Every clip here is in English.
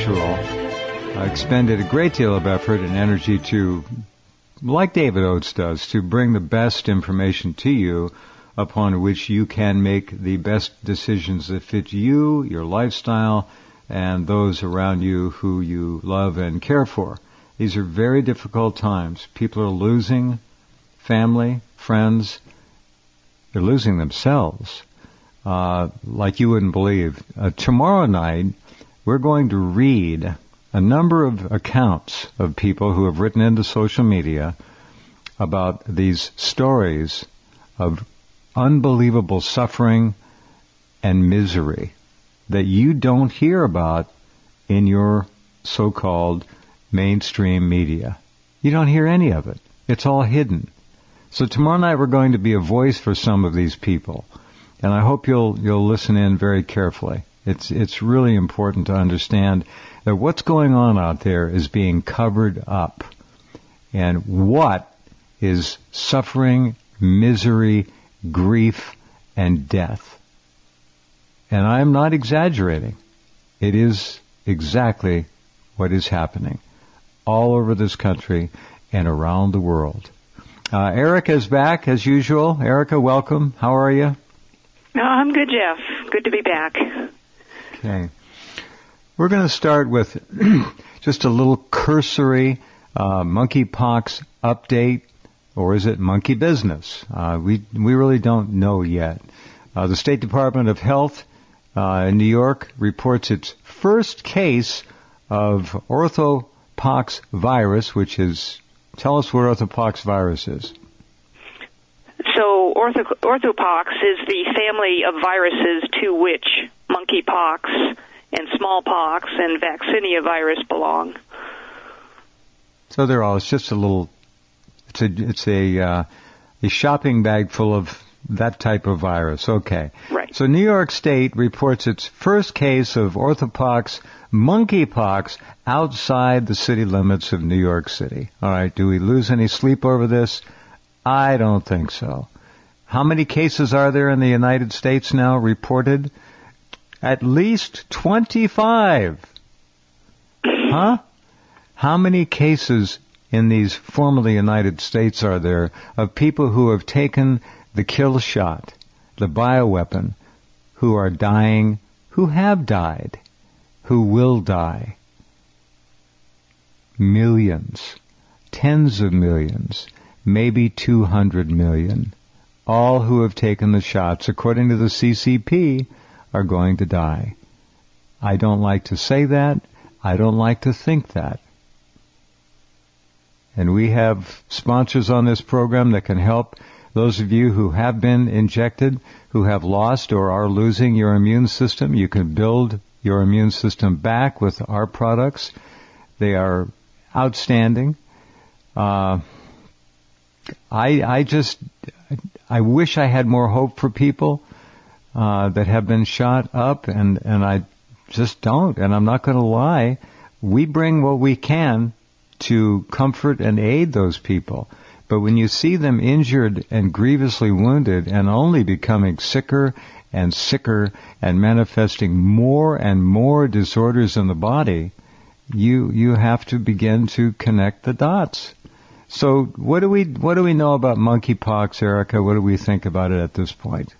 Mutual expended a great deal of effort and energy to, like David Oates does, to bring the best information to you upon which you can make the best decisions that fit you, your lifestyle, and those around you who you love and care for. These are very difficult times. People are losing family, friends. They're losing themselves, like you wouldn't believe. Tomorrow night, we're going to read a number of accounts of people who have written into social media about these stories of unbelievable suffering and misery that you don't hear about in your so-called mainstream media. You don't hear any of it. It's all hidden. So tomorrow night we're going to be a voice for some of these people, and I hope you'll listen in very carefully. It's really important to understand that what's going on out there is being covered up, and what is suffering, misery, grief, and death. And I'm not exaggerating. It is exactly what is happening all over this country and around the world. Erica is back as usual. Erica, welcome. How are you? Oh, I'm good, Jeff. Good to be back. Okay. We're going to start with just a little cursory monkeypox update, or is it monkey business? We really don't know yet. The State Department of Health in New York reports its first case of orthopox virus, which is, tell us what orthopox virus is. So orthopox is the family of viruses to which monkeypox and smallpox and vaccinia virus belong. So they're all, it's just a little, it's a shopping bag full of that type of virus. Okay. Right. So New York State reports its first case of orthopox, monkeypox, outside the city limits of New York City. All right. Do we lose any sleep over this? I don't think so. How many cases are there in the United States now reported? At least 25. Huh? How many cases in these formerly United States are there of people who have taken the kill shot, the bioweapon, who are dying, who have died, who will die? Millions, tens of millions, maybe 200 million. All who have taken the shots, according to the CCP, are going to die. I don't like to say that. I don't like to think that. And we have sponsors on this program that can help those of you who have been injected, who have lost or are losing your immune system. You can build your immune system back with our products. They are outstanding. I wish I had more hope for people that have been shot up, and I just don't. And I'm not going to lie. We bring what we can to comfort and aid those people. But when you see them injured and grievously wounded and only becoming sicker and sicker and manifesting more and more disorders in the body, you have to begin to connect the dots. So what do we know about monkeypox, Erica? What do we think about it at this point?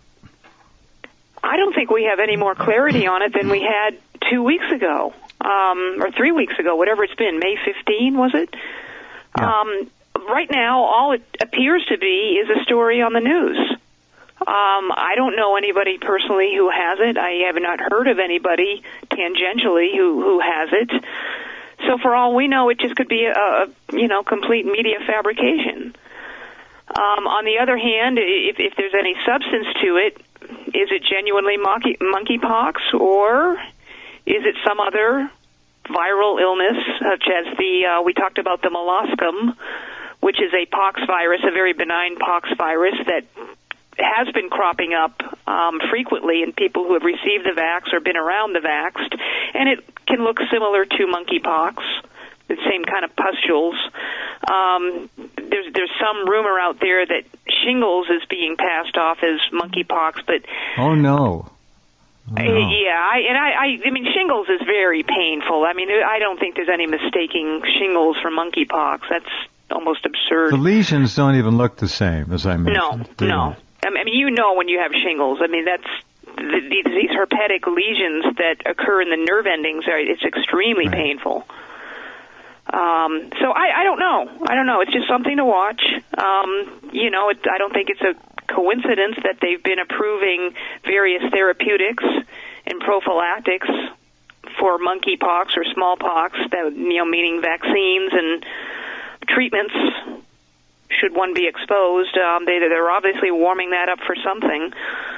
I don't think we have any more clarity on it than we had 2 weeks ago, or 3 weeks ago, whatever it's been. May 15, was it? Yeah. Right now, all it appears to be is a story on the news. I don't know anybody personally who has it. I have not heard of anybody tangentially who has it. So for all we know, it just could be a complete media fabrication. On the other hand, if there's any substance to it, is it genuinely monkeypox, or is it some other viral illness, such as we talked about the molluscum, which is a pox virus, a very benign pox virus that has been cropping up frequently in people who have received the vax or been around the vaxxed, and it can look similar to monkeypox, the same kind of pustules. There's some rumor out there that shingles is being passed off as monkeypox, but oh no, No. Yeah, I mean, shingles is very painful. I mean, I don't think there's any mistaking shingles for monkeypox. That's almost absurd. The lesions don't even look the same, as I mentioned. No. I mean, you know when you have shingles. I mean, that's these herpetic lesions that occur in the nerve endings. It's extremely painful. So I don't know. I don't know. It's just something to watch. I don't think it's a coincidence that they've been approving various therapeutics and prophylactics for monkeypox or smallpox, that, meaning vaccines and treatments should one be exposed. They're obviously warming that up for something.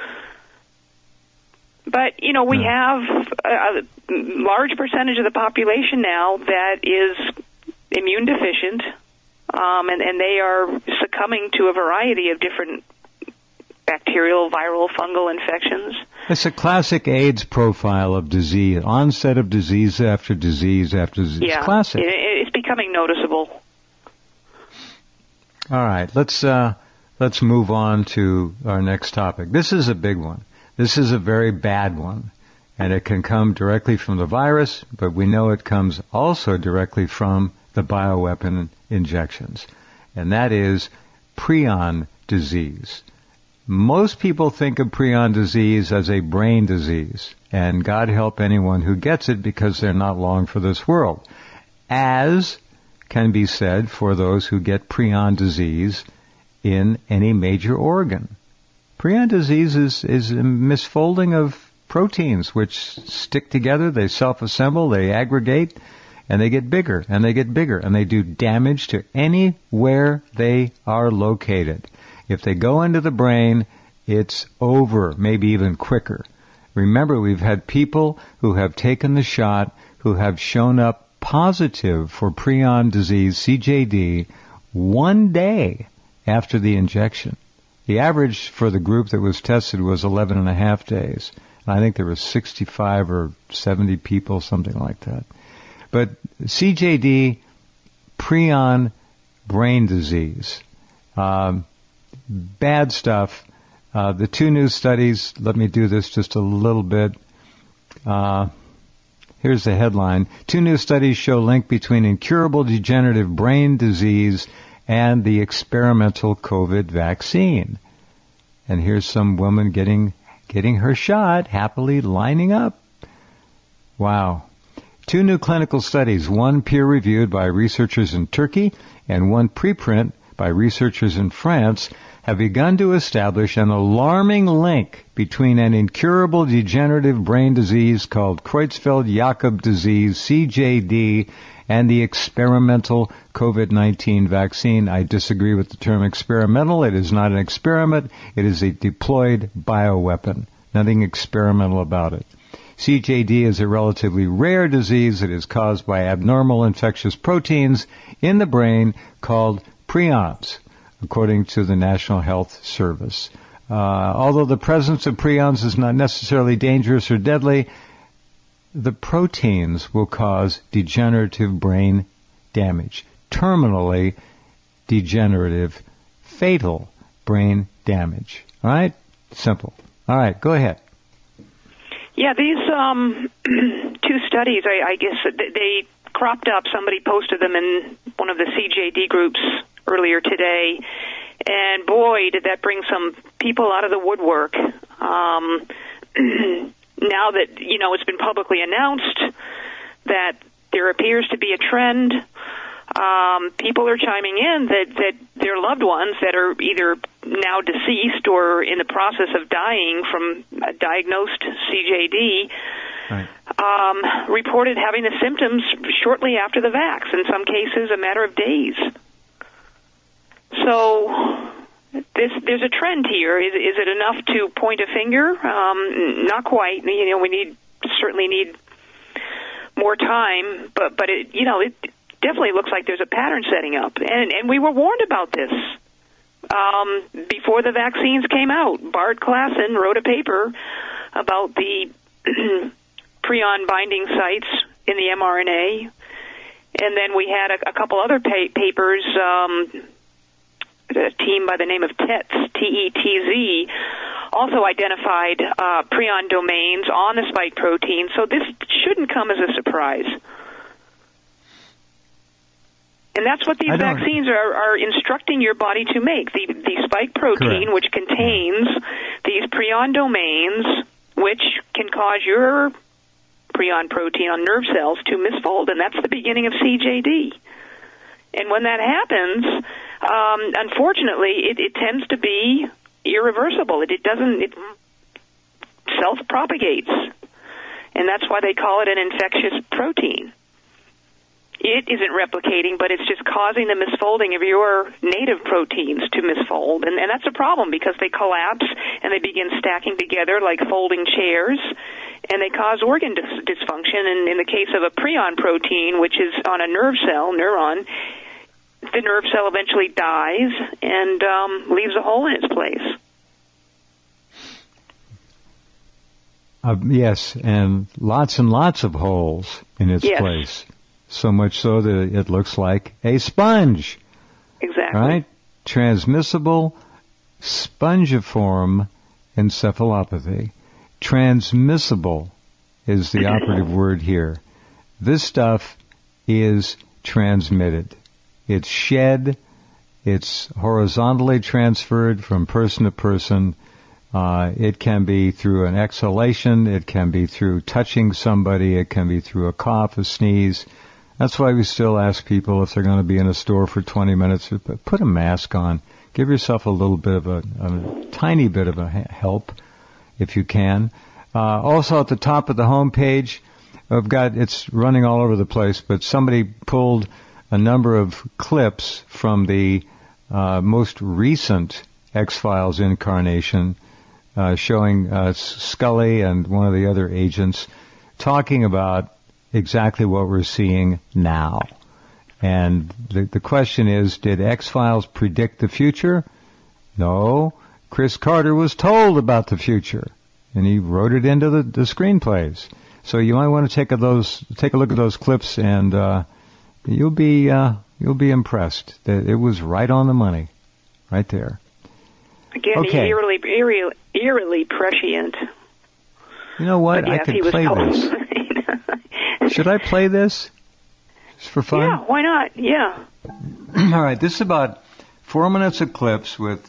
But, we have a large percentage of the population now that is immune deficient, and they are succumbing to a variety of different bacterial, viral, fungal infections. It's a classic AIDS profile of disease, onset of disease after disease after disease. Yeah, classic. It's becoming noticeable. All right, let's move on to our next topic. This is a big one. This is a very bad one, and it can come directly from the virus, but we know it comes also directly from the bioweapon injections, and that is prion disease. Most people think of prion disease as a brain disease, and God help anyone who gets it because they're not long for this world. As can be said for those who get prion disease in any major organ. Prion disease is a misfolding of proteins which stick together, they self-assemble, they aggregate, and they get bigger, and they get bigger, and they do damage to anywhere they are located. If they go into the brain, it's over, maybe even quicker. Remember, we've had people who have taken the shot who have shown up positive for prion disease, CJD, 1 day after the injection. The average for the group that was tested was 11 and a half days. And I think there were 65 or 70 people, something like that. But CJD, prion brain disease, bad stuff. The two new studies, let me do this just a little bit. Here's the headline. 2 new studies show link between incurable degenerative brain disease and the experimental COVID vaccine. And here's some woman getting her shot, happily lining up. Wow. 2 new clinical studies, one peer-reviewed by researchers in Turkey and one preprint by researchers in France, have begun to establish an alarming link between an incurable degenerative brain disease called Creutzfeldt-Jakob disease, CJD, and the experimental COVID-19 vaccine. I disagree with the term experimental. It is not an experiment. It is a deployed bioweapon. Nothing experimental about it. CJD is a relatively rare disease that is caused by abnormal infectious proteins in the brain called prions, according to the National Health Service. Although the presence of prions is not necessarily dangerous or deadly, the proteins will cause degenerative brain damage, terminally degenerative, fatal brain damage. All right? Simple. All right, go ahead. Yeah, these 2 studies, I guess they cropped up. Somebody posted them in one of the CJD groups earlier today, and boy, did that bring some people out of the woodwork. Now that, it's been publicly announced that there appears to be a trend, people are chiming in that their loved ones that are either now deceased or in the process of dying from a diagnosed CJD reported having the symptoms shortly after the vax, in some cases a matter of days. So there's a trend here. Is it enough to point a finger? Not quite. We certainly need more time, but it definitely looks like there's a pattern setting up, and we were warned about this before the vaccines came out. Bart Klassen wrote a paper about the prion binding sites in the mRNA, and then we had a couple other papers. A team by the name of TETZ, T-E-T-Z, also identified prion domains on the spike protein, so this shouldn't come as a surprise. And that's what these vaccines are instructing your body to make. The spike protein, Correct. which contains these prion domains, which can cause your prion protein on nerve cells to misfold, and that's the beginning of CJD. And when that happens, unfortunately, it tends to be irreversible. It self-propagates, and that's why they call it an infectious protein. It isn't replicating, but it's just causing the misfolding of your native proteins to misfold. And that's a problem because they collapse and they begin stacking together like folding chairs, and they cause organ dysfunction. And in the case of a prion protein, which is on a neuron, the nerve cell eventually dies and leaves a hole in its place. Yes, and lots of holes in its place. So much so that it looks like a sponge. Exactly. Right? Transmissible spongiform encephalopathy. Transmissible is the operative word here. This stuff is transmitted. It's shed. It's horizontally transferred from person to person. It can be through an exhalation. It can be through touching somebody. It can be through a cough, a sneeze. That's why we still ask people if they're going to be in a store for 20 minutes, put a mask on. Give yourself a little bit of a tiny bit of a help if you can. Also at the top of the home page, it's running all over the place, but somebody pulled a number of clips from the most recent X-Files incarnation showing Scully and one of the other agents talking about exactly what we're seeing now. And the question is, did X-Files predict the future? No. Chris Carter was told about the future, and he wrote it into the screenplays. So you might want to take a look at those clips, and you'll be impressed. That it was right on the money, right there. Again, okay. eerily prescient. You know what? Yes, I could play this. Should I play this? Just for fun? Yeah, why not? Yeah. All right, this is about 4 minutes of clips with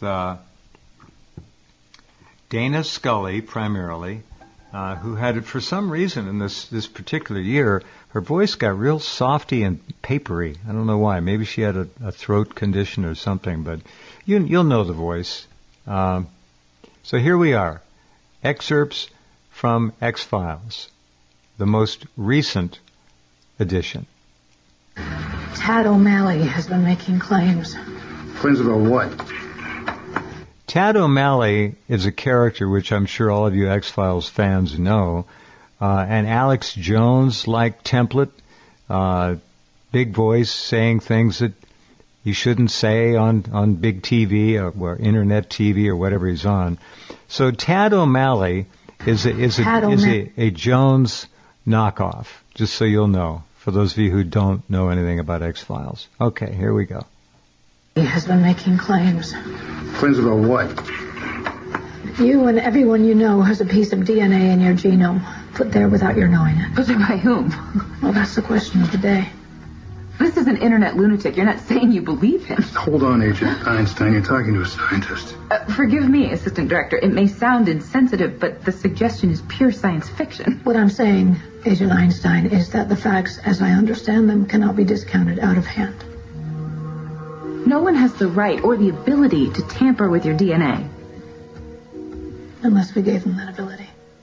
Dana Scully, primarily, who had, for some reason in this particular year, her voice got real softy and papery. I don't know why. Maybe she had a throat condition or something, but you'll know the voice. So here we are. Excerpts from X-Files, the most recent edition. Tad O'Malley has been making claims. Claims about what? Tad O'Malley is a character which I'm sure all of you X-Files fans know. An Alex Jones-like template, big voice saying things that you shouldn't say on big TV or internet TV or whatever he's on. So Tad O'Malley is a Jones knockoff, just so you'll know, for those of you who don't know anything about X-Files. Okay, here we go. He has been making claims. Claims about what? You and everyone you know has a piece of DNA in your genome, put there without your knowing it. Put there by whom? Well, that's the question of the day. This is an internet lunatic. You're not saying you believe him. Hold on, Agent Einstein. You're talking to a scientist. Forgive me, Assistant Director. It may sound insensitive, but the suggestion is pure science fiction. What I'm saying, Agent Einstein, is that the facts, as I understand them, cannot be discounted out of hand. No one has the right or the ability to tamper with your DNA. Unless we gave them that ability.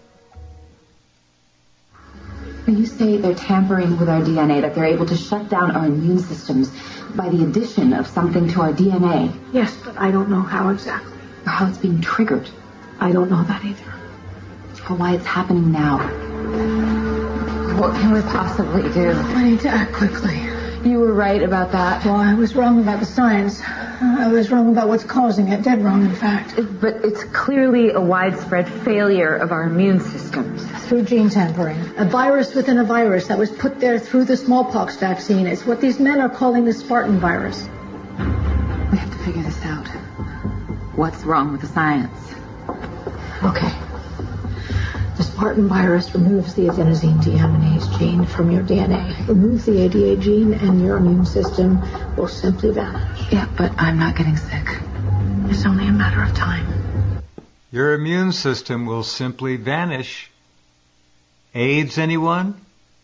When you say they're tampering with our DNA, that they're able to shut down our immune systems by the addition of something to our DNA. Yes, but I don't know how exactly. Or how it's being triggered. I don't know that either. Or why it's happening now. What can we possibly do? I need to act quickly. You were right about that. Well, I was wrong about the science. I was wrong about what's causing it. Dead wrong, in fact. But it's clearly a widespread failure of our immune systems. Through gene tampering. A virus within a virus that was put there through the smallpox vaccine. It's what these men are calling the Spartan virus. We have to figure this out. What's wrong with the science? Okay. The Spartan virus removes the adenosine deaminase gene from your DNA. Removes the ADA gene and your immune system will simply vanish. Yeah, but I'm not getting sick. It's only a matter of time. Your immune system will simply vanish. AIDS, anyone?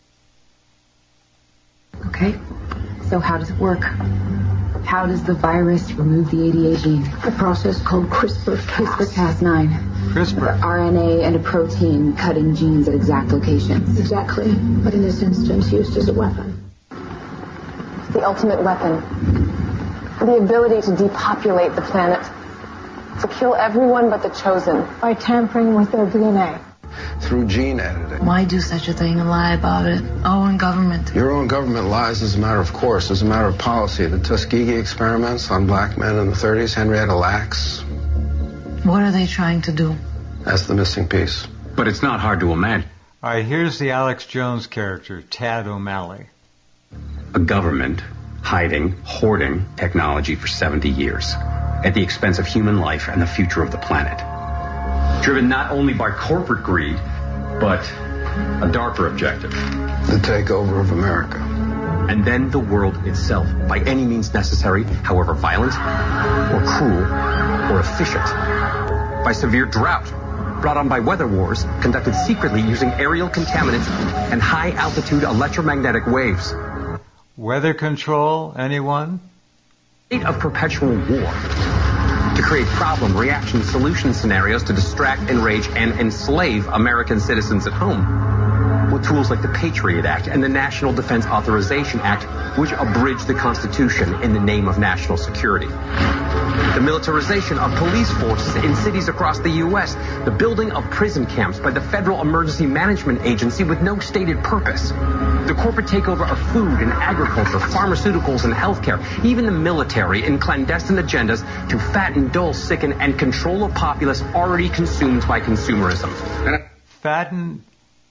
Okay. So how does it work? How does the virus remove the ADA gene? A process called CRISPR-Cas9. CRISPR. RNA and a protein cutting genes at exact locations. Exactly, but in this instance used as a weapon. The ultimate weapon. The ability to depopulate the planet. To kill everyone but the chosen. By tampering with their DNA. Through gene editing. Why do such a thing and lie about it? Our own government. Your own government lies as a matter of course, as a matter of policy. The Tuskegee experiments on black men in the 30s, Henrietta Lacks. What are they trying to do? That's the missing piece. But it's not hard to imagine. All right, here's the Alex Jones character, Tad O'Malley. A government hiding, hoarding technology for 70 years at the expense of human life and the future of the planet. Driven not only by corporate greed, but a darker objective. The takeover of America. And then the world itself, by any means necessary, however violent, or cruel, or efficient. By severe drought, brought on by weather wars, conducted secretly using aerial contaminants and high-altitude electromagnetic waves. Weather control, anyone? State of perpetual war. To create problem, reaction, solution scenarios to distract, enrage, and enslave American citizens at home. With tools like the Patriot Act and the National Defense Authorization Act, which abridge the Constitution in the name of national security. The militarization of police forces in cities across the U.S., the building of prison camps by the Federal Emergency Management Agency with no stated purpose, the corporate takeover of food and agriculture, pharmaceuticals and healthcare, even the military in clandestine agendas to fatten, dull, sicken, and control a populace already consumed by consumerism. Fatten,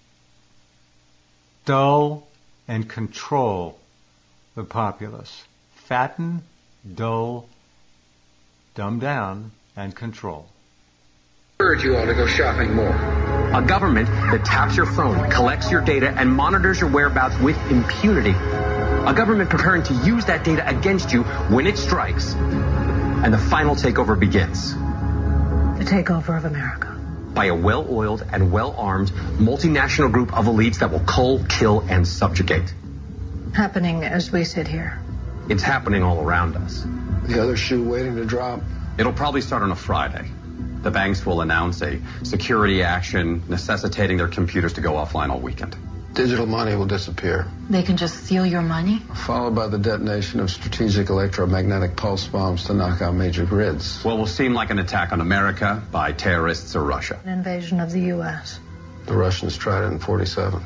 dull, and control the populace. Fatten, dull, dumb down, and control. I urge you all to go shopping more. A government that taps your phone, collects your data, and monitors your whereabouts with impunity. A government preparing to use that data against you when it strikes. And the final takeover begins. The takeover of America. By a well-oiled and well-armed multinational group of elites that will cull, kill, and subjugate. Happening as we sit here. It's happening all around us. The other shoe waiting to drop. It'll probably start on a Friday. The banks will announce a security action necessitating their computers to go offline all weekend. Digital money will disappear. They can just steal your money? Followed by the detonation of strategic electromagnetic pulse bombs to knock out major grids. What will seem like an attack on America by terrorists or Russia. An invasion of the U.S. The Russians tried it in 1947.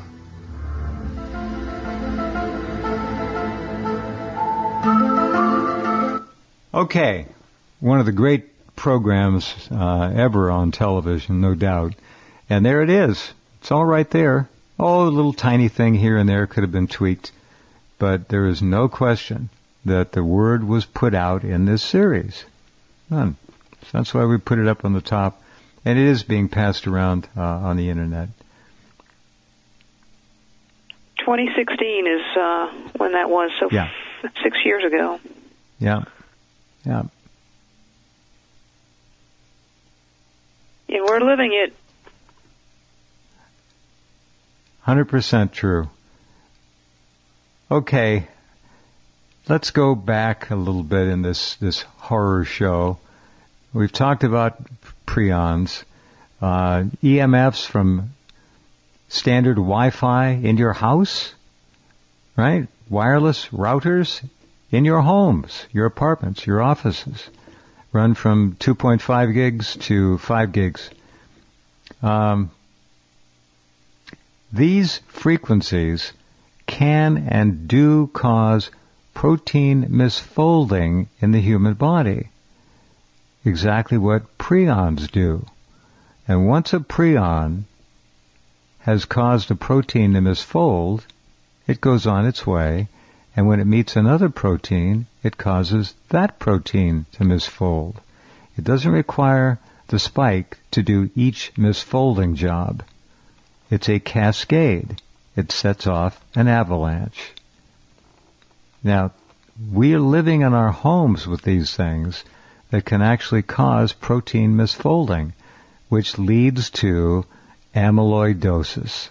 Okay, one of the great programs ever on television, no doubt. And there it is. It's all right there. Oh, a little tiny thing here and there could have been tweaked. But there is no question that the word was put out in this series. None. So that's why we put it up on the top. And it is being passed around on the Internet. 2016 is when that was, so yeah. 6 years ago. Yeah. Yeah. And we're living it. 100% true. Okay, let's go back a little bit in this horror show. We've talked about prions, EMFs from standard Wi-Fi in your house, right? Wireless routers in your homes, your apartments, your offices, run from 2.5 gigs to 5 gigs. These frequencies can and do cause protein misfolding in the human body. Exactly what prions do. And once a prion has caused a protein to misfold, it goes on its way, and when it meets another protein, it causes that protein to misfold. It doesn't require the spike to do each misfolding job. It's a cascade. It sets off an avalanche. Now, we are living in our homes with these things that can actually cause protein misfolding, which leads to amyloidosis.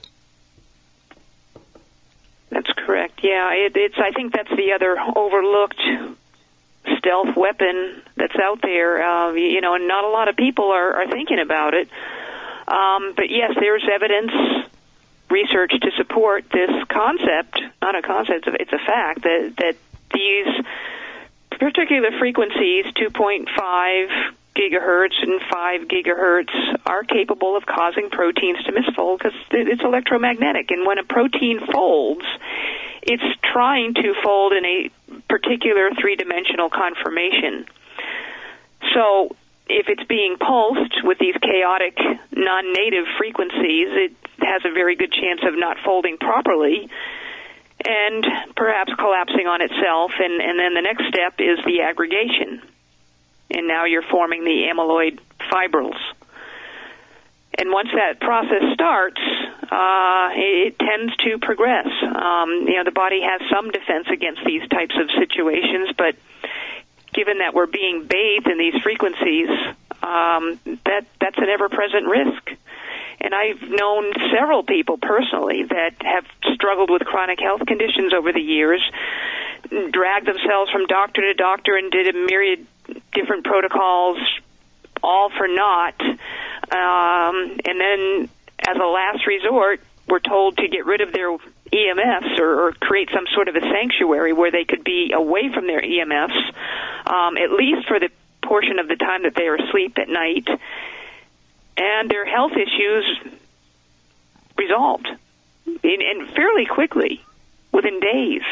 That's correct. Yeah, I think that's the other overlooked stealth weapon that's out there. And not a lot of people are thinking about it. But yes, there's evidence, research to support this concept. Not a concept; it's a fact that these particular frequencies, 2.5 gigahertz and 5 gigahertz, are capable of causing proteins to misfold because it's electromagnetic. And when a protein folds, it's trying to fold in a particular three-dimensional conformation. So if it's being pulsed with these chaotic, non-native frequencies, it has a very good chance of not folding properly and perhaps collapsing on itself. And then the next step is the aggregation. And now you're forming the amyloid fibrils. And once that process starts, it tends to progress. The body has some defense against these types of situations, but given that we're being bathed in these frequencies, that's an ever-present risk. And I've known several people personally that have struggled with chronic health conditions over the years, dragged themselves from doctor to doctor and did a myriad different protocols, all for naught. And then as a last resort, were told to get rid of their EMFs or create some sort of a sanctuary where they could be away from their EMFs, at least for the portion of the time that they are asleep at night. And their health issues resolved and fairly quickly, within days.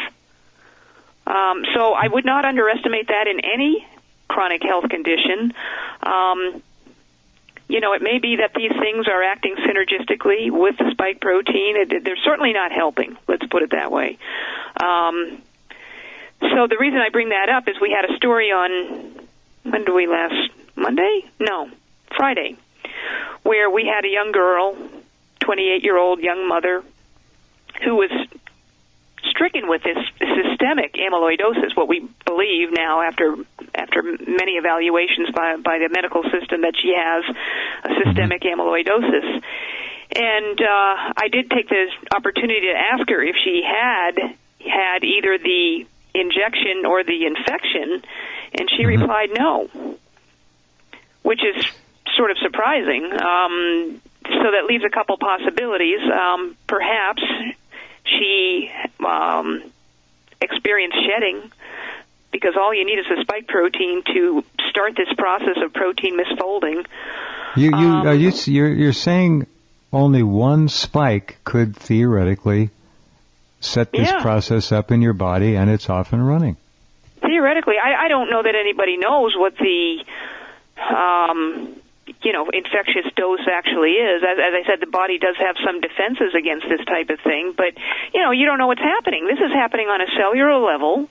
So I would not underestimate that in any chronic health condition. It may be that these things are acting synergistically with the spike protein. They're certainly not helping, let's put it that way. So the reason I bring that up is we had a story on, when did we last, Monday? No, Friday, where we had a young girl, 28-year-old young mother, who was stricken with this systemic amyloidosis, what we believe now after many evaluations by the medical system that she has a systemic amyloidosis. And I did take the opportunity to ask her if she had either the injection or the infection, and she replied no, which is sort of surprising. So that leaves a couple possibilities. Perhaps she experienced shedding, because all you need is a spike protein to start this process of protein misfolding. You're saying only one spike could theoretically set this process up in your body, and it's off and running. Theoretically, I don't know that anybody knows what the infectious dose actually is. As I said, the body does have some defenses against this type of thing, but, you don't know what's happening. This is happening on a cellular level,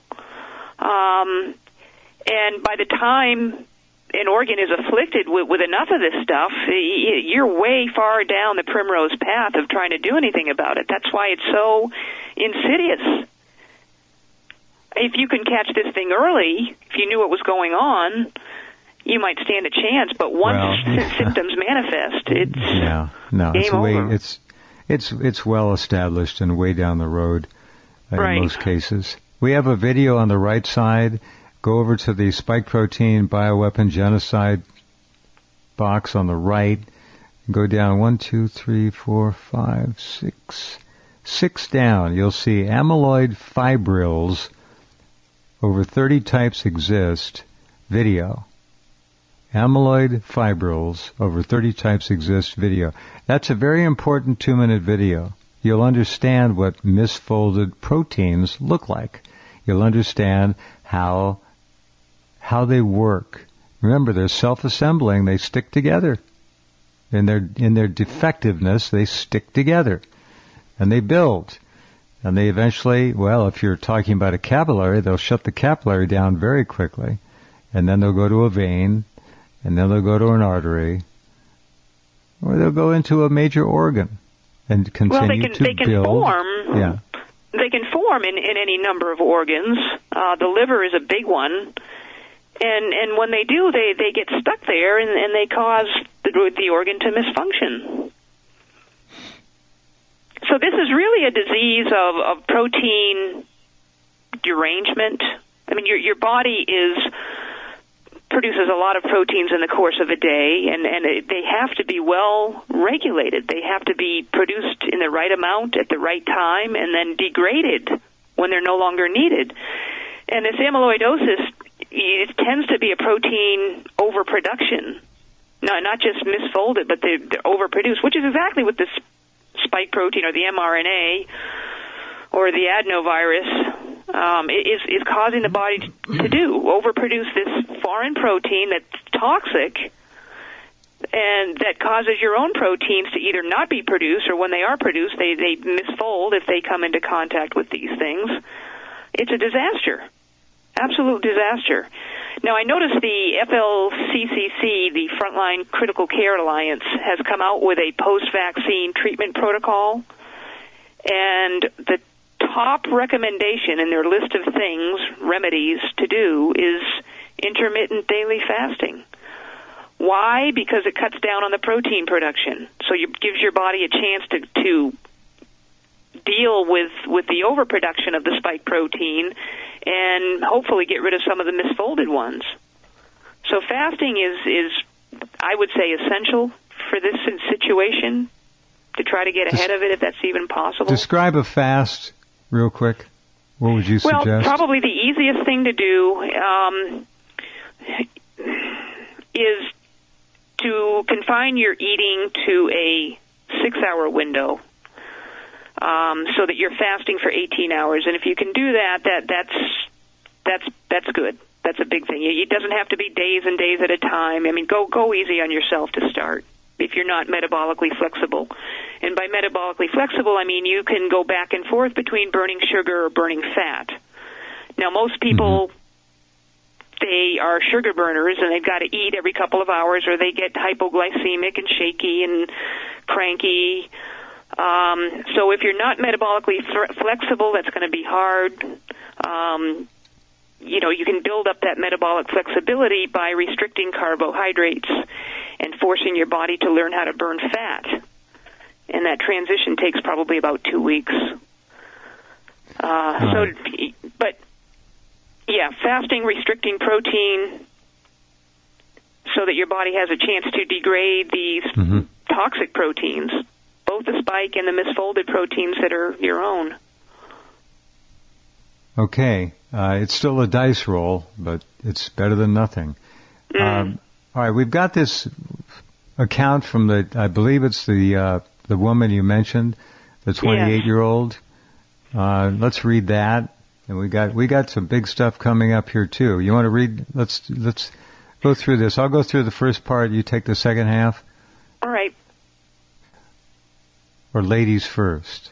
and by the time an organ is afflicted with enough of this stuff, you're way far down the primrose path of trying to do anything about it. That's why it's so insidious. If you can catch this thing early, if you knew what was going on, you might stand a chance, but once symptoms manifest, it's game over. It's well established and way down the road in most cases. We have a video on the right side. Go over to the spike protein bioweapon genocide box on the right. Go down 1, 2, 3, 4, 5, 6. 6 down. You'll see amyloid fibrils. Over 30 types exist. Video. Amyloid fibrils, over 30 types exist, video. That's a very important 2-minute video. You'll understand what misfolded proteins look like. You'll understand how they work. Remember, they're self-assembling. They stick together. In their defectiveness, they stick together. And they build. And they eventually, if you're talking about a capillary, they'll shut the capillary down very quickly. And then they'll go to a vein. and then they'll go to an artery, or they'll go into a major organ and continue to they can build. Form. Yeah. They can form in any number of organs. The liver is a big one. And when they do, they get stuck there, and they cause the organ to misfunction. So this is really a disease of protein derangement. I mean, your body produces a lot of proteins in the course of a day, and they have to be well regulated. They have to be produced in the right amount at the right time, and then degraded when they're no longer needed. And this amyloidosis, it tends to be a protein overproduction. Not just misfolded, but they're overproduced, which is exactly what this spike protein or the mRNA or the adenovirus is causing the body to do. Overproduce this foreign protein that's toxic and that causes your own proteins to either not be produced, or when they are produced, they misfold if they come into contact with these things. It's a disaster. Absolute disaster. Now, I noticed the FLCCC, the Frontline Critical Care Alliance, has come out with a post-vaccine treatment protocol, and the top recommendation in their list of things, remedies to do, is intermittent daily fasting. Why? Because it cuts down on the protein production, so it gives your body a chance to deal with the overproduction of the spike protein and hopefully get rid of some of the misfolded ones. So fasting is I would say, essential for this situation to try to get ahead of it if that's even possible. Describe a fast real quick. What would you suggest? Well, probably the easiest thing to do is to confine your eating to a 6-hour window. So that you're fasting for 18 hours, and if you can do that, that's good. That's a big thing. It doesn't have to be days and days at a time. I mean, go easy on yourself to start if you're not metabolically flexible. And by metabolically flexible, I mean you can go back and forth between burning sugar or burning fat. Now, most people, they are sugar burners, and they've got to eat every couple of hours, or they get hypoglycemic and shaky and cranky. So if you're not metabolically flexible, that's going to be hard. You can build up that metabolic flexibility by restricting carbohydrates and forcing your body to learn how to burn fat. And that transition takes probably about 2 weeks. Fasting, restricting protein so that your body has a chance to degrade these toxic proteins, both the spike and the misfolded proteins that are your own. Okay. It's still a dice roll, but it's better than nothing. All right, we've got this account from I believe it's the woman you mentioned, the 28-year-old. Let's read that. And we got some big stuff coming up here too. You want to read? Let's go through this. I'll go through the first part. You take the second half. All right. Or ladies first.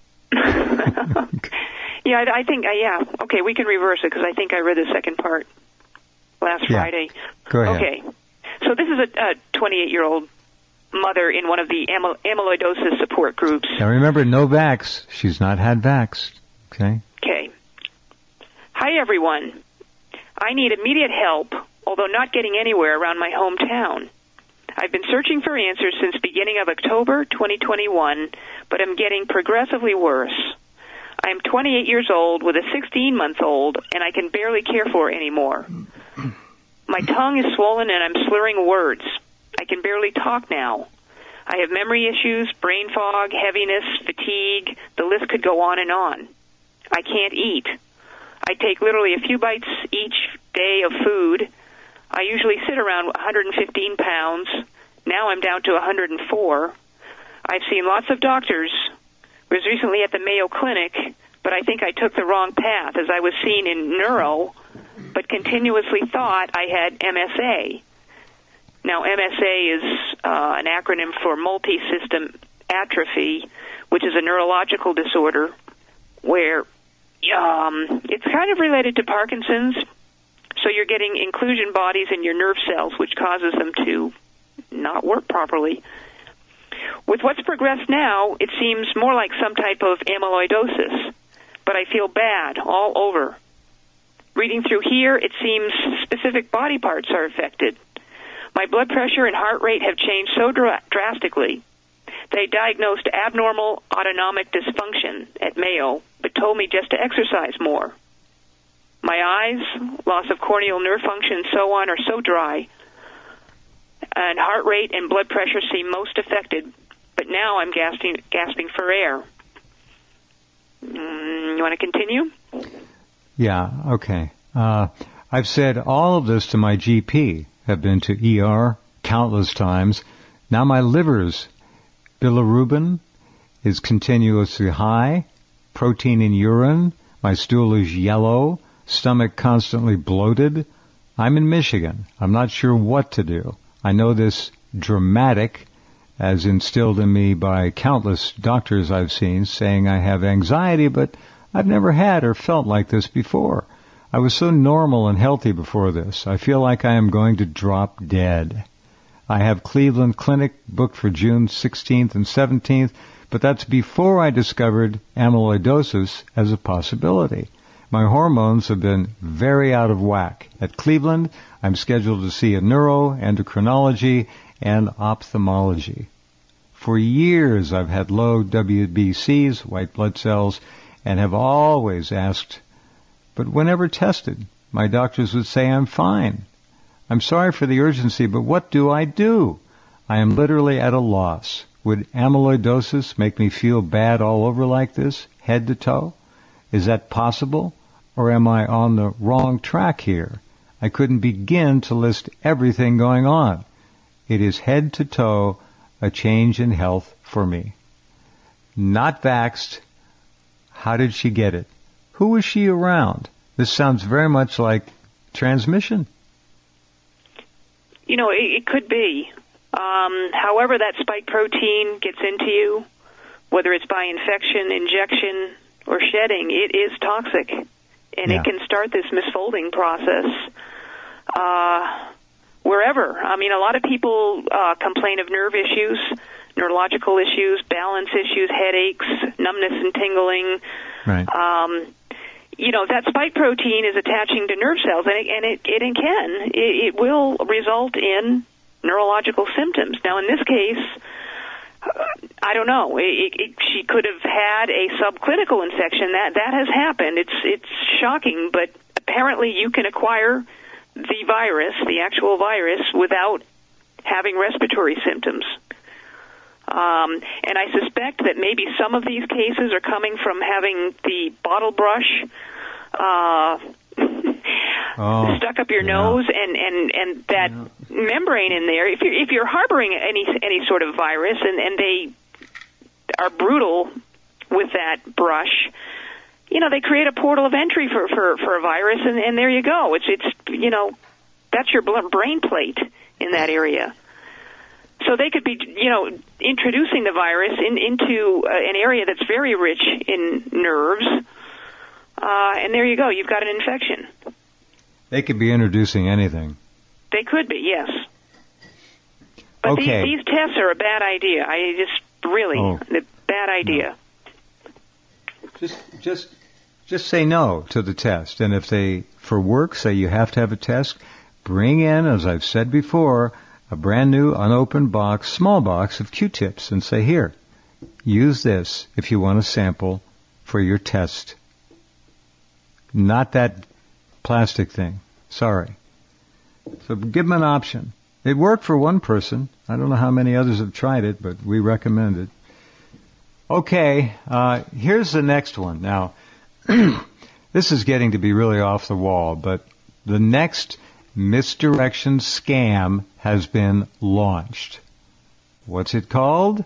Yeah, I think, okay, we can reverse it because I think I read the second part last Friday. Go ahead. Okay, so this is a 28-year-old mother in one of the amyloidosis support groups. Now remember, no vax. She's not had vax. Okay? Okay. Hi, everyone. I need immediate help, although not getting anywhere around my hometown. I've been searching for answers since beginning of October 2021, but I'm getting progressively worse. I'm 28 years old with a 16-month-old, and I can barely care for her anymore. My tongue is swollen, and I'm slurring words. I can barely talk now. I have memory issues, brain fog, heaviness, fatigue. The list could go on and on. I can't eat. I take literally a few bites each day of food. I usually sit around 115 pounds. Now I'm down to 104. I've seen lots of doctors. Was recently at the Mayo Clinic, but I think I took the wrong path as I was seen in neuro, but continuously thought I had MSA. Now, MSA is an acronym for multi-system atrophy, which is a neurological disorder where it's kind of related to Parkinson's. So you're getting inclusion bodies in your nerve cells, which causes them to not work properly. With what's progressed now, it seems more like some type of amyloidosis, but I feel bad all over. Reading through here, it seems specific body parts are affected. My blood pressure and heart rate have changed so drastically. They diagnosed abnormal autonomic dysfunction at Mayo, but told me just to exercise more. My eyes, loss of corneal nerve function, and so on, are so dry, and heart rate and blood pressure seem most affected, but now I'm gasping for air. You want to continue? Yeah, okay. I've said all of this to my GP, have been to ER countless times. Now my liver's bilirubin is continuously high, protein in urine, my stool is yellow, stomach constantly bloated. I'm in Michigan. I'm not sure what to do. I know this dramatic, as instilled in me by countless doctors I've seen, saying I have anxiety, but I've never had or felt like this before. I was so normal and healthy before this. I feel like I am going to drop dead. I have Cleveland Clinic booked for June 16th and 17th, but that's before I discovered amyloidosis as a possibility. My hormones have been very out of whack. At Cleveland, I'm scheduled to see a neuroendocrinology and ophthalmology. For years, I've had low WBCs, white blood cells, and have always asked, but whenever tested, my doctors would say I'm fine. I'm sorry for the urgency, but what do? I am literally at a loss. Would amyloidosis make me feel bad all over like this, head to toe? Is that possible? Or am I on the wrong track here? I couldn't begin to list everything going on. It is head to toe a change in health for me. Not vaxxed. How did she get it? Who was she around? This sounds very much like transmission. You know, it could be. However that spike protein gets into you, whether it's by infection, injection, or shedding, it is toxic. And it can start this misfolding process wherever. I mean, a lot of people complain of nerve issues, neurological issues, balance issues, headaches, numbness and tingling. Right. You know, that spike protein is attaching to nerve cells, and it will result in neurological symptoms. Now, in this case, I don't know. She could have had a subclinical infection. That has happened. It's shocking, but apparently you can acquire the virus, the actual virus, without having respiratory symptoms. And I suspect that maybe some of these cases are coming from having the bottle brush stuck up your nose and that membrane in there. If you're harboring any sort of virus and they are brutal with that brush, you know, they create a portal of entry for a virus, and there you go. It's you know, that's your brain plate in that area. So they could be, you know, introducing the virus into an area that's very rich in nerves, and there you go. You've got an infection. They could be introducing anything. They could be, yes. But these tests are a bad idea. A bad idea. No. Just say no to the test. And if they, for work, say you have to have a test, bring in, as I've said before, a brand new unopened box, small box of Q-tips, and say, here, use this if you want a sample for your test. Not that plastic thing. Sorry. So give them an option. It worked for one person. I don't know how many others have tried it, but we recommend it. Okay, here's the next one. Now, this is getting to be really off the wall, but the next misdirection scam has been launched. What's it called?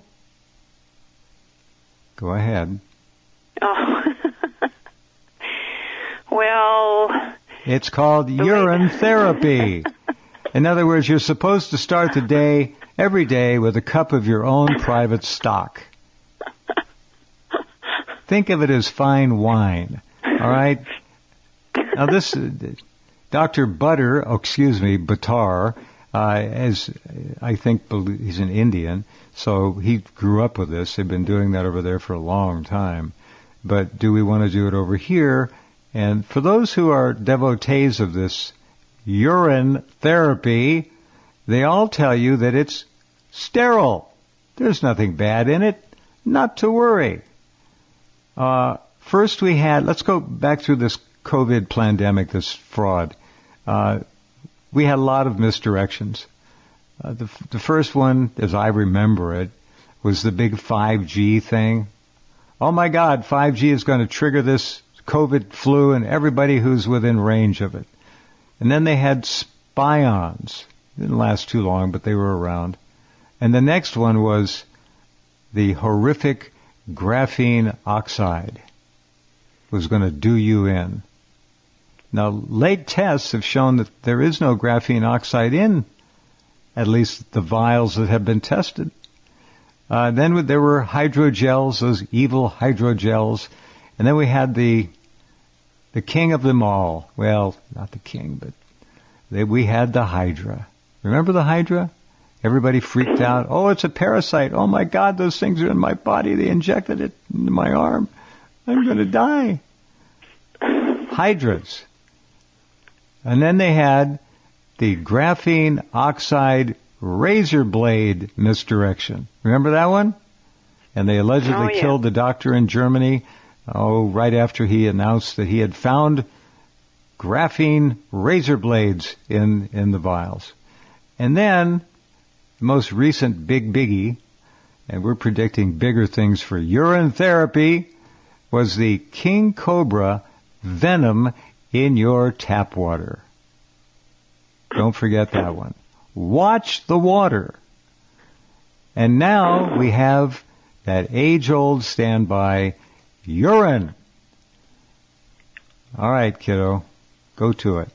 Go ahead. Oh. Well... It's called urine therapy. In other words, you're supposed to start the day, every day, with a cup of your own private stock. Think of it as fine wine. All right? Now, this Dr. Buttar, as I think he's an Indian, so he grew up with this. They've been doing that over there for a long time. But do we want to do it over here? And for those who are devotees of this urine therapy, they all tell you that it's sterile. There's nothing bad in it. Not to worry. First let's go back through this COVID pandemic, this fraud. We had a lot of misdirections. The first one, as I remember it, was the big 5G thing. Oh my God, 5G is going to trigger this COVID flu and everybody who's within range of it. And then they had spions. Didn't last too long, but they were around. And the next one was the horrific graphene oxide was going to do you in. Now, late tests have shown that there is no graphene oxide in at least the vials that have been tested. Then there were hydrogels, those evil hydrogels. And then we had the king of them all. Well, not the king, but we had the Hydra. Remember the Hydra? Everybody freaked out. Oh, it's a parasite. Oh, my God, those things are in my body. They injected it into my arm. I'm going to die. Hydras. And then they had the graphene oxide razor blade misdirection. Remember that one? And they allegedly killed the doctor in Germany, right after he announced that he had found graphene razor blades in the vials. And then, the most recent big biggie, and we're predicting bigger things for urine therapy, was the king cobra venom in your tap water. Don't forget that one. Watch the water. And now we have that age-old standby urine. All right, kiddo. Go to it.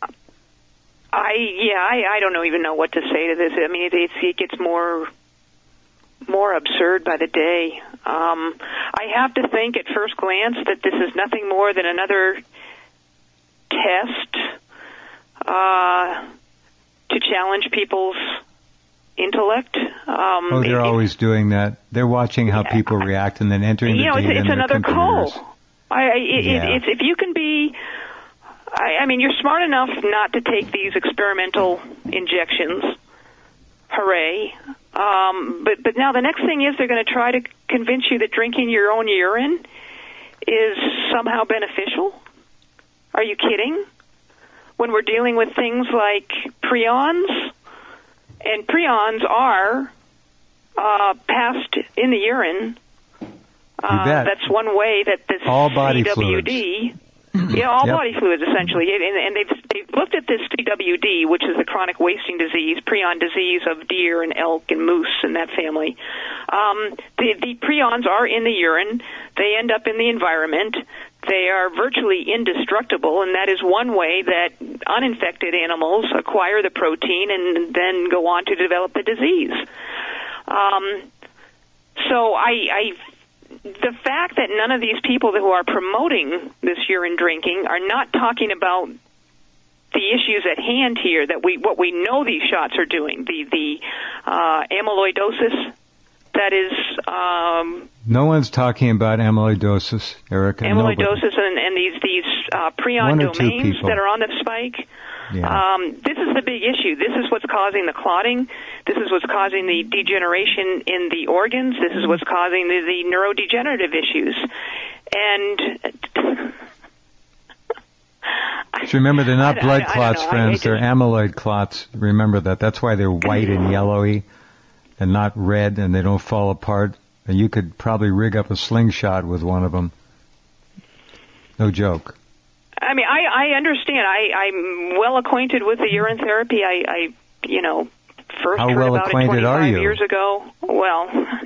I don't even know what to say to this. I mean, it gets more absurd by the day. I have to think at first glance that this is nothing more than another test to challenge people's intellect. They're always doing that. They're watching how people react and then entering the data it's in another their computers. call. It's if you can be. I mean, you're smart enough not to take these experimental injections. Hooray. But now the next thing is they're going to try to convince you that drinking your own urine is somehow beneficial. Are you kidding? When we're dealing with things like prions, and prions are passed in the urine. That's one way that this all body CWD... fluids. Body fluids, essentially. And they've looked at this CWD, which is the chronic wasting disease, prion disease of deer and elk and moose and that family. The prions are in the urine. They end up in the environment. They are virtually indestructible, and that is one way that uninfected animals acquire the protein and then go on to develop the disease. So the fact that none of these people who are promoting this urine drinking are not talking about the issues at hand here, that what we know these shots are doing, the amyloidosis, that is... no one's talking about amyloidosis, Erica. Amyloidosis and these prion domains that are on the spike. Yeah. This is the big issue. This is what's causing the clotting. This is what's causing the degeneration in the organs. This is what's causing the neurodegenerative issues. And so remember, they're not blood clots, friends. They're amyloid clots. Remember that. That's why they're white and yellowy and not red, and they don't fall apart. And you could probably rig up a slingshot with one of them. No joke. I mean, I understand. I'm well acquainted with the urine therapy. I first heard about it 25 years ago. Well,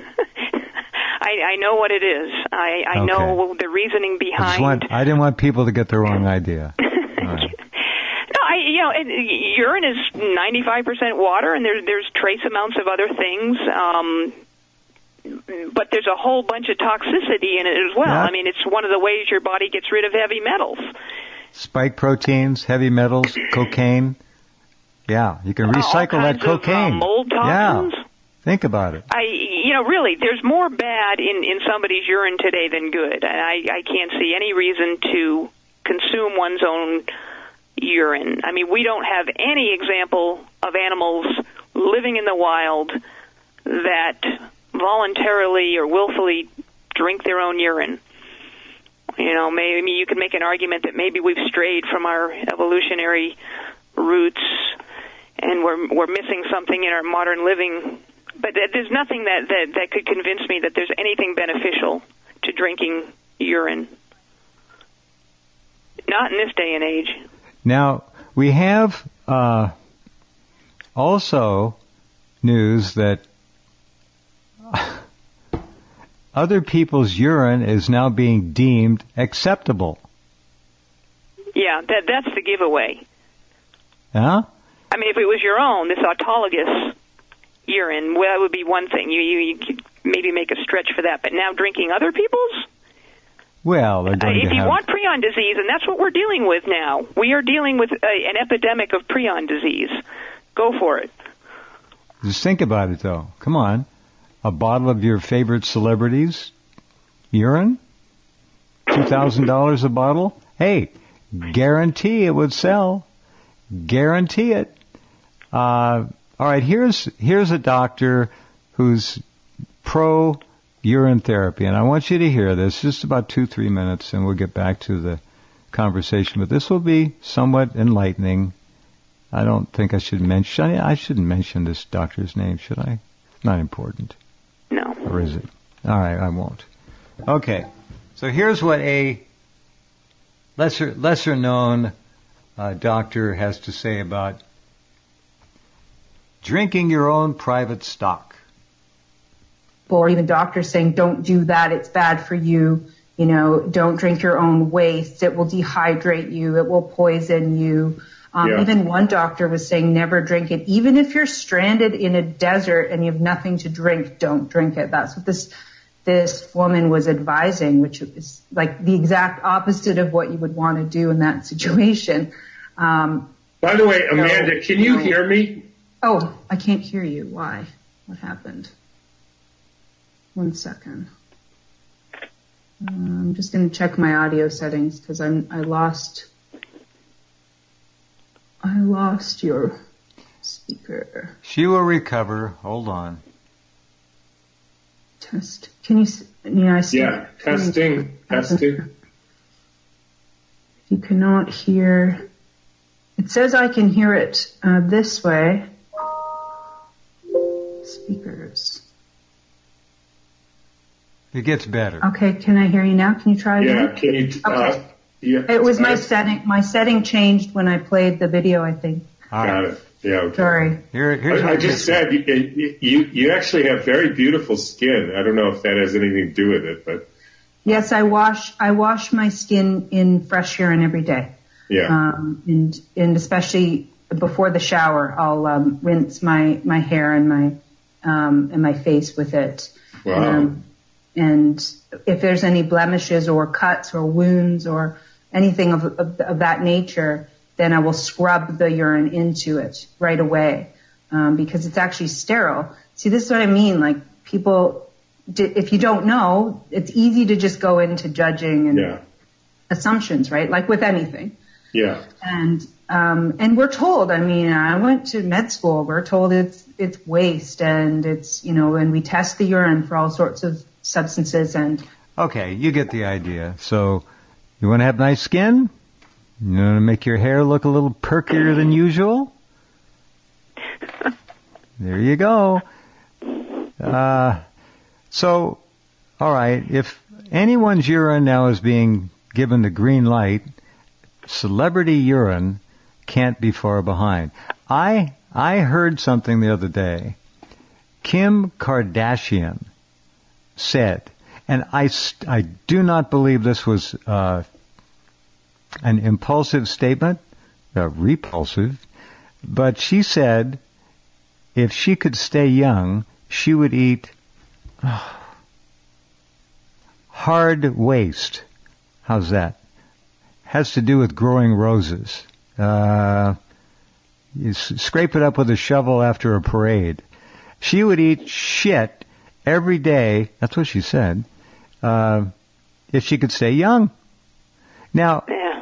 I know what it is. I know the reasoning behind. I didn't want people to get the wrong idea. Right. No, urine is 95% water, and there's trace amounts of other things. But there's a whole bunch of toxicity in it as well. Yeah. I mean, it's one of the ways your body gets rid of heavy metals. spike proteins, heavy metals, cocaine. Yeah, you can recycle that cocaine. Mold toxins. Yeah, think about it. Really, there's more bad in somebody's urine today than good, and I can't see any reason to consume one's own urine. I mean, we don't have any example of animals living in the wild that voluntarily or willfully drink their own urine. Maybe you could make an argument that maybe we've strayed from our evolutionary roots and we're missing something in our modern living. But there's nothing that could convince me that there's anything beneficial to drinking urine. Not in this day and age. Now, we have also news that other people's urine is now being deemed acceptable. Yeah, that's the giveaway. Huh? I mean, if it was your own, this autologous urine, well, that would be one thing. You could maybe make a stretch for that. But now drinking other people's? Well, they're going if you want prion disease, and that's what we're dealing with now. We are dealing with an epidemic of prion disease. Go for it. Just think about it, though. Come on. A bottle of your favorite celebrity's urine? $2,000 a bottle? Hey, guarantee it would sell. Guarantee it. All right, here's a doctor who's pro urine therapy, and I want you to hear this. Just about 2-3 minutes, and we'll get back to the conversation. But this will be somewhat enlightening. I don't think I should mention. I shouldn't mention this doctor's name, should I? Not important. No. Or is it? All right, I won't. Okay. So here's what a lesser known doctor has to say about drinking your own private stock. Or even doctors saying, don't do that, it's bad for you. Don't drink your own waste. It will dehydrate you. It will poison you. Even one doctor was saying never drink it. Even if you're stranded in a desert and you have nothing to drink, don't drink it. That's what this woman was advising, which is like the exact opposite of what you would want to do in that situation. By the way, Amanda, can you hear me? Oh, I can't hear you. Why? What happened? 1 second. I'm just going to check my audio settings because I lost your speaker. She will recover. Hold on. Test. Can you? I see. Yeah. Testing. Testing. You cannot hear. It says I can hear it this way. Speakers. It gets better. Okay, can I hear you now? Can you try again? Yeah, can you? Okay. It was my setting. My setting changed when I played the video, I think. Got it. Yeah. Okay. Sorry. I just said you actually have very beautiful skin. I don't know if that has anything to do with it, but. Yes, I wash my skin in fresh urine every day. Yeah. And especially before the shower, I'll rinse my hair and my face with it. Wow. And if there's any blemishes or cuts or wounds or anything of that nature, then I will scrub the urine into it right away, because it's actually sterile. See, this is what I mean. Like people, if you don't know, it's easy to just go into judging and assumptions, right? Like with anything. Yeah. And we're told, I mean, I went to med school, we're told it's waste and it's, and we test the urine for all sorts of substances and. Okay, you get the idea. So you want to have nice skin? You want to make your hair look a little perkier than usual? There you go. So, all right, if anyone's urine now is being given the green light, celebrity urine can't be far behind. I heard something the other day. Kim Kardashian said, and I do not believe this was an impulsive statement, repulsive, but she said if she could stay young, she would eat hard waste. How's that? has to do with growing roses. You scrape it up with a shovel after a parade. She would eat shit every day, that's what she said, if she could stay young. Now,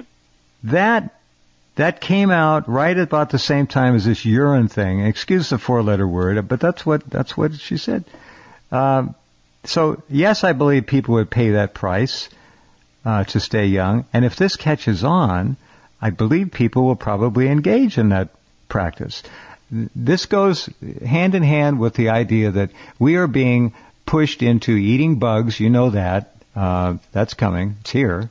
that came out right about the same time as this urine thing. Excuse the 4-letter word, but that's what she said. So yes, I believe people would pay that price to stay young, and if this catches on, I believe people will probably engage in that practice. This goes hand in hand with the idea that we are being pushed into eating bugs. You know that. That's coming. It's here.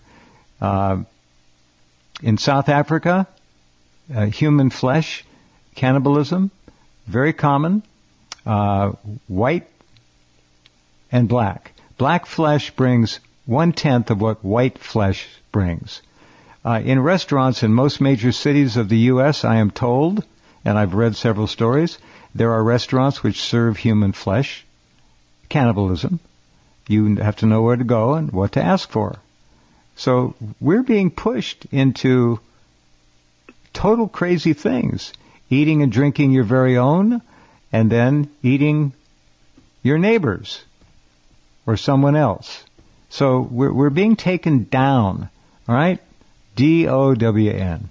In South Africa, human flesh cannibalism, very common. White and black. Black flesh brings 1/10 of what white flesh brings. In restaurants in most major cities of the U.S., I am told, and I've read several stories, there are restaurants which serve human flesh. Cannibalism. You have to know where to go and what to ask for. So we're being pushed into total crazy things. Eating and drinking your very own, and then eating your neighbor's or someone else. So we're being taken down. All right? DOWN.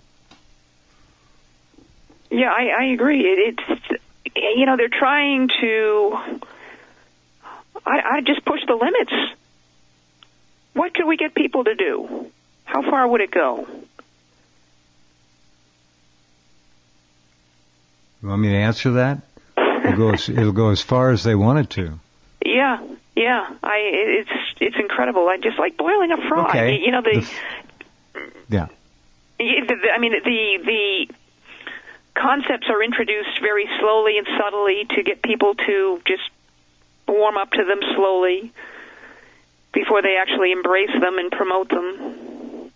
Yeah, I agree. It's, they're trying to, I just push the limits. What could we get people to do? How far would it go? You want me to answer that? It'll go as far as they want it to. Yeah. It's incredible. I just like boiling a frog. Okay. Yeah. The concepts are introduced very slowly and subtly to get people to just warm up to them slowly before they actually embrace them and promote them.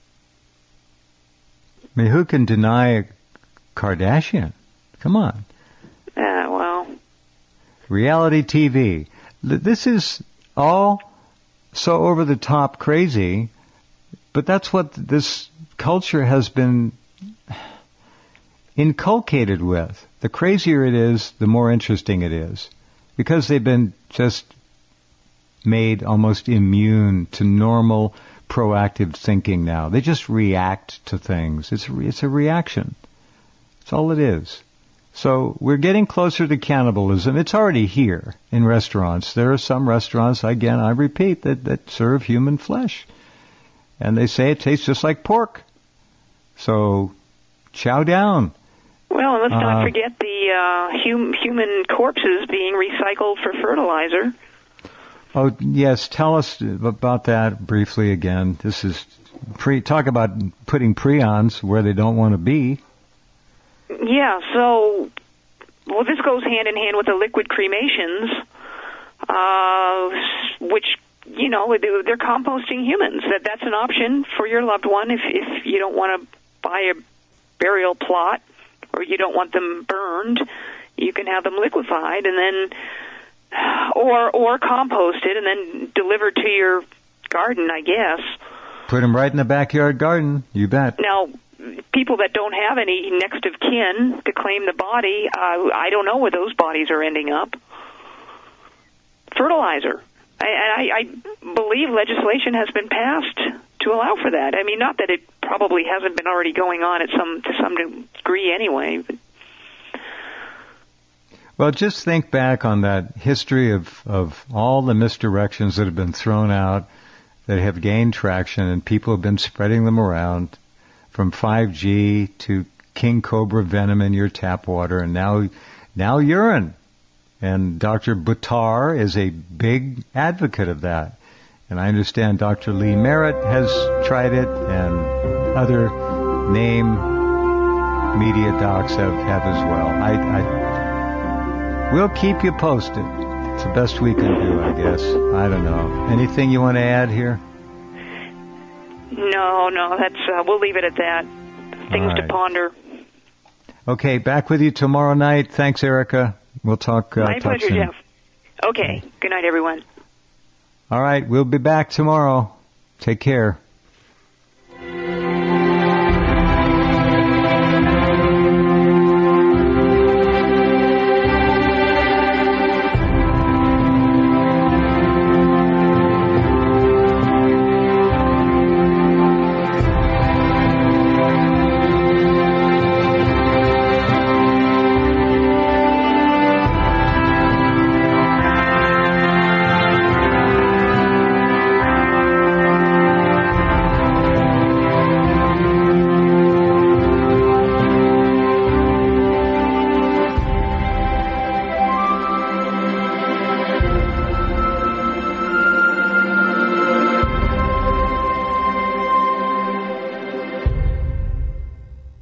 I mean, who can deny Kardashian? Come on. Well. Reality TV. This is all so over the top crazy, but that's what this culture has been inculcated with. The crazier it is, the more interesting it is. Because they've been just made almost immune to normal, proactive thinking now. They just react to things. It's a reaction. That's all it is. So we're getting closer to cannibalism. It's already here in restaurants. There are some restaurants, again, I repeat, that serve human flesh. And they say it tastes just like pork. So chow down. Well, let's not forget the human corpses being recycled for fertilizer. Oh, yes. Tell us about that briefly again. This is talk about putting prions where they don't want to be. Yeah, so, this goes hand in hand with the liquid cremations, which, they're composting humans. That's an option for your loved one if you don't want to buy a burial plot or you don't want them burned. You can have them liquefied and then, or composted and then delivered to your garden, I guess. Put them right in the backyard garden, you bet. Now, people that don't have any next of kin to claim the body, I don't know where those bodies are ending up. Fertilizer. I believe legislation has been passed to allow for that. I mean, not that it probably hasn't been already going on to some degree anyway. But. Well, just think back on that history of all the misdirections that have been thrown out that have gained traction, and people have been spreading them around. From 5G to king cobra venom in your tap water, and now urine. And Dr. Buttar is a big advocate of that. And I understand Dr. Lee Merritt has tried it, and other name media docs have as well. We'll keep you posted. It's the best we can do, I guess. I don't know. Anything you want to add here? No, that's we'll leave it at that. Things to ponder. Okay, back with you tomorrow night. Thanks, Erica. We'll talk. My talk pleasure, soon. Jeff. Okay. Good night, everyone. All right, we'll be back tomorrow. Take care.